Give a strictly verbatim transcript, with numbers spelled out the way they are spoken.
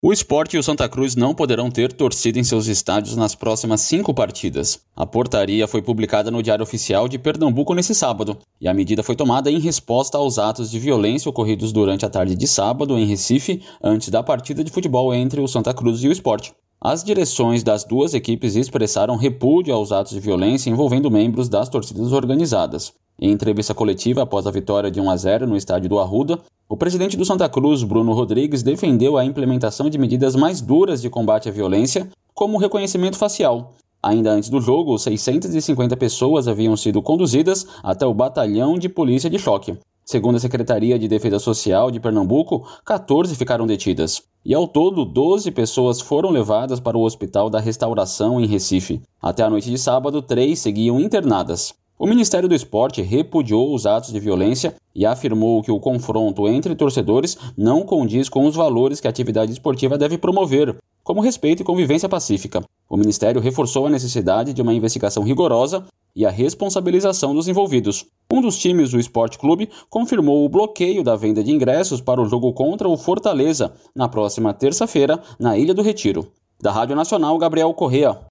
O Sport e o Santa Cruz não poderão ter torcida em seus estádios nas próximas cinco partidas. A portaria foi publicada no Diário Oficial de Pernambuco nesse sábado, e a medida foi tomada em resposta aos atos de violência ocorridos durante a tarde de sábado em Recife, antes da partida de futebol entre o Santa Cruz e o Sport. As direções das duas equipes expressaram repúdio aos atos de violência envolvendo membros das torcidas organizadas. Em entrevista coletiva após a vitória de um a zero no estádio do Arruda, o presidente do Santa Cruz, Bruno Rodrigues, defendeu a implementação de medidas mais duras de combate à violência, como o reconhecimento facial. Ainda antes do jogo, seiscentas e cinquenta pessoas haviam sido conduzidas até o batalhão de polícia de choque. Segundo a Secretaria de Defesa Social de Pernambuco, quatorze ficaram detidas. E ao todo, doze pessoas foram levadas para o Hospital da Restauração em Recife. Até a noite de sábado, três seguiam internadas. O Ministério do Esporte repudiou os atos de violência e afirmou que o confronto entre torcedores não condiz com os valores que a atividade esportiva deve promover, como respeito e convivência pacífica. O Ministério reforçou a necessidade de uma investigação rigorosa e a responsabilização dos envolvidos. Um dos times do Sport Clube confirmou o bloqueio da venda de ingressos para o jogo contra o Fortaleza, na próxima terça-feira, na Ilha do Retiro. Da Rádio Nacional, Gabriel Correa.